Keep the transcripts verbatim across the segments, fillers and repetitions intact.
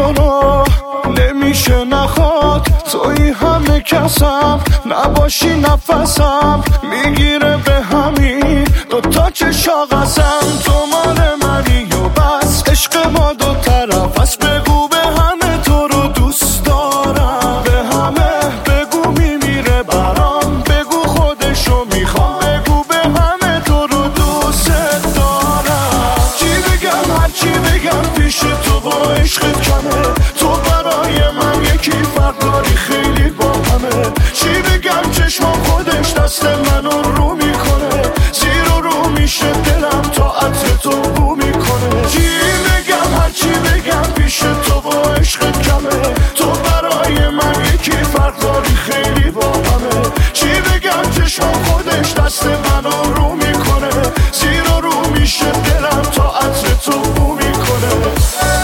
جلو نمیشه نخواد، توی همه کسم نباشی نفسم میگیره به همین دوتا چشا قسم. تو مال منی و بس عشق ما دو طرف است، بگو به همه تو رو دوست دارم، به همه بگو میمیره برام، بگو خودشو میخوام، بگو به همه تو رو دوست دارم. چی بگم هر چی بگم پیش تو با عشقت کمه، تو برای من یکی فرق داری خیلی با همه. چی بگم چشمام خودش دست منو رو میکنه، زیر و رو میشه دلم تا عطر تو بو میکنه. چی بگم هر چی بگم پیش تو با عشقت کمه، تو برای من یکی فرق داری خیلی با همه. چی بگم چشمام خودش دست منو رو میکنه، زیر و رو میشه دلم تا عطر تو بو میکنه.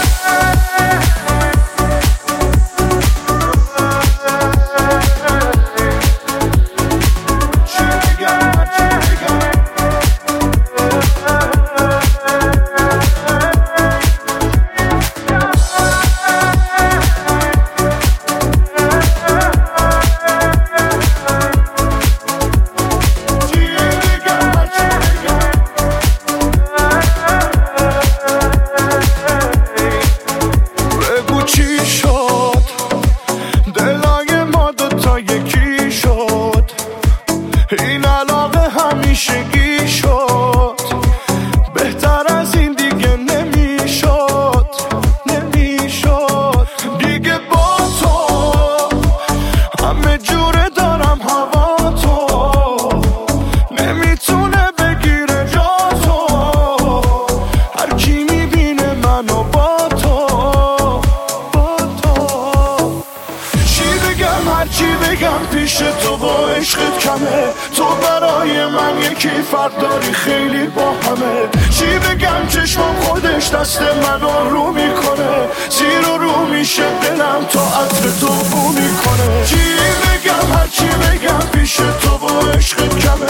این علاقه همیشگی شد، بهتر از این دیگه نمیشد، نمیشد دیگه با تو همه جوره دارم هوا تو، نمیتونه بگیره جا تو، هر کی میبینه منو با تو، با تو. چی بگم هر چی بگم پیش تو با عشقت کمه، تو برای من یکی فرق داری خیلی با همه. چی بگم چشمام خودش دست منو رو میکنه، زیر و رو میشه دلم تا عطر تو بو میکنه. چی بگم هر چی بگم پیش تو با عشقت کمه،